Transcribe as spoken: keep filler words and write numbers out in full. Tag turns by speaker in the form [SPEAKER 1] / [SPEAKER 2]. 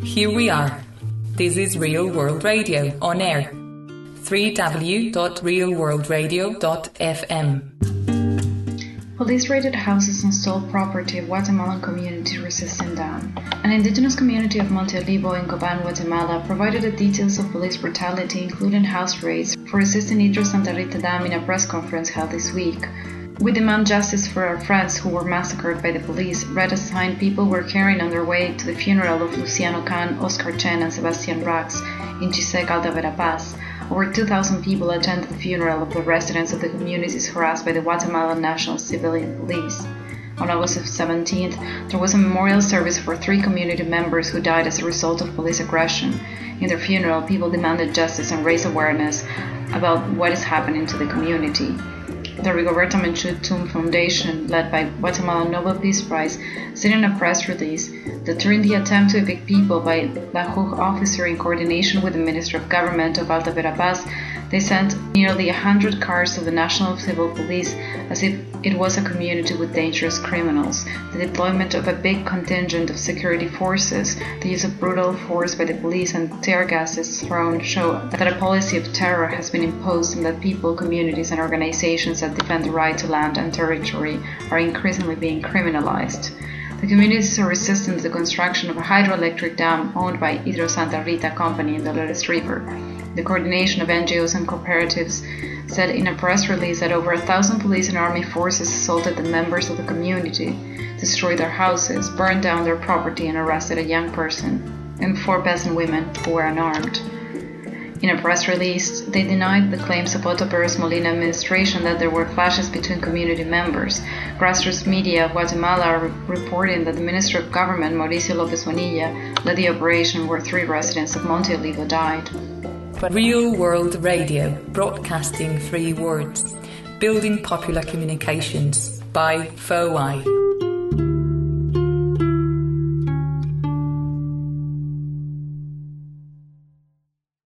[SPEAKER 1] Here we are. This is Real World Radio on air. w w w dot real world radio dot f m.
[SPEAKER 2] Police raided houses and stole property of Guatemalan community resisting dam. An indigenous community of Monte Olivo in Coban, Guatemala, provided the details of police brutality, including house raids, for resisting Hidro Santa Rita Dam in a press conference held this week. "We demand justice for our friends who were massacred by the police," read a sign people were carrying on their way to the funeral of Luciano Can, Oscar Chen, and Sebastian Rax in Chisec, Alta Verapaz. Over two thousand people attended the funeral of the residents of the communities harassed by the Guatemalan National Civilian Police. On August seventeenth, there was a memorial service for three community members who died as a result of police aggression. In their funeral, people demanded justice and raised awareness about what is happening to the community. The Rigoberta Menchú Tomb Foundation, led by Guatemalan Nobel Peace Prize, said in a press release that during the attempt to evict people by La J U G officer in coordination with the Minister of Government of Alta Verapaz, they sent nearly one hundred cars to the National Civil Police as if it was a community with dangerous criminals. The deployment of a big contingent of security forces, the use of brutal force by the police, and tear gases thrown show that a policy of terror has been imposed and that people, communities, and organizations that defend the right to land and territory are increasingly being criminalized. The communities are resistant to the construction of a hydroelectric dam owned by Hidro Santa Rita Company in the Dolores River. The coordination of N G Os and cooperatives said in a press release that over a thousand police and army forces assaulted the members of the community, destroyed their houses, burned down their property, and arrested a young person and four peasant women who were unarmed. In a press release, they denied the claims of Otto Perez Molina administration that there were clashes between community members. Grassroots media of Guatemala are reporting that the Minister of Government, Mauricio López Bonilla, led the operation where three residents of Monte Olivo died.
[SPEAKER 1] Real World Radio, broadcasting three words, building popular communications by F O I.